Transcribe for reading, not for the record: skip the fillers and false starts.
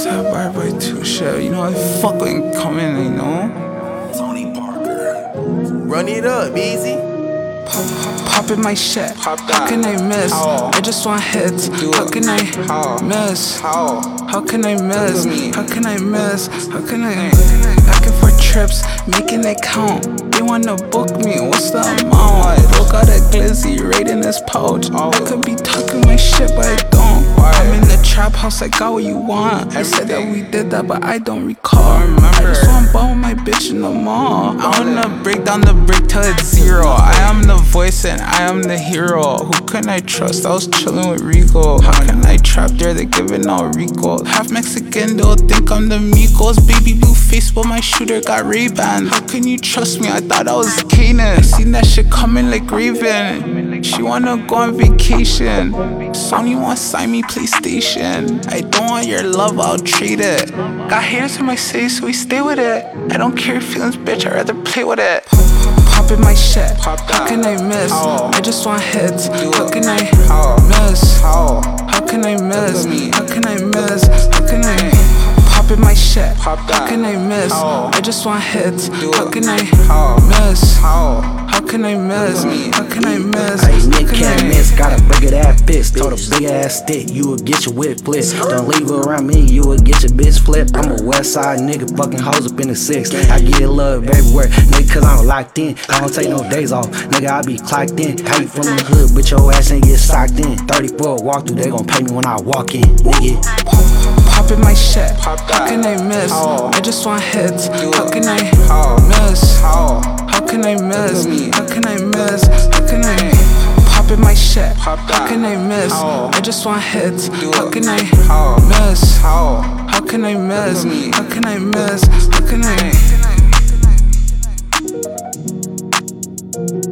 That bar boy too shit. You know I fucking coming, you know. Tony Parker. Run it up, easy. Poppin' my shit. How can I miss? I just want hits. How can I miss? How can I miss? How can I miss? How can I? Asking for trips, making it count. They wanna book me, what's the amount? Broke out a glizzy right in his pouch. I could be talking my shit, but I don't. I'm in the trap house, I got what you want. I said that we did that, but I don't recall. I just wanna ball with my bitch in the mall. I wanna break down the brick till it's zero. I am the voice and I am the hero. Who can I trust? I was chillin' with Rico. How can I trap there? They giving out Rico. Half Mexican, they'll think I'm the Migos. Baby blue face, but my shooter got Ray-Bans. How can you trust me? I thought I was Kanan. I seen that shit coming like Raven. She wanna go on vacation. Sony wanna sign me PlayStation. I don't want your love, I'll trade it. Got haters in my city, so we stay with it. I don't care your feelings, bitch, I'd rather play with it. Poppin' my shit, how can I miss? I just want hits, how can I miss? How can I miss? How can I miss? How can I? Poppin' my shit, how can I miss? I just want hits, how can I miss? How can I miss? How can I miss? Hey, Nick can't miss, got a big ass fist. Told a big ass stick, you will get your whip flipped. Don't leave around me, you will get your bitch flipped. I'm a west side nigga, fucking hoes up in the 6. I get love everywhere, nigga, cause I'm locked in. I don't take no days off, nigga, I be clocked in. How you from the hood, but your ass ain't get socked in. 34 walk through, they gon' pay me when I walk in, nigga. Poppin' my shit, how can I miss? I just want hits, how can I miss? How can I miss? How can I miss? How can I? Poppin' my shit, how can I miss? I just want hits, how can I miss? How can I miss? How can I miss? How can I?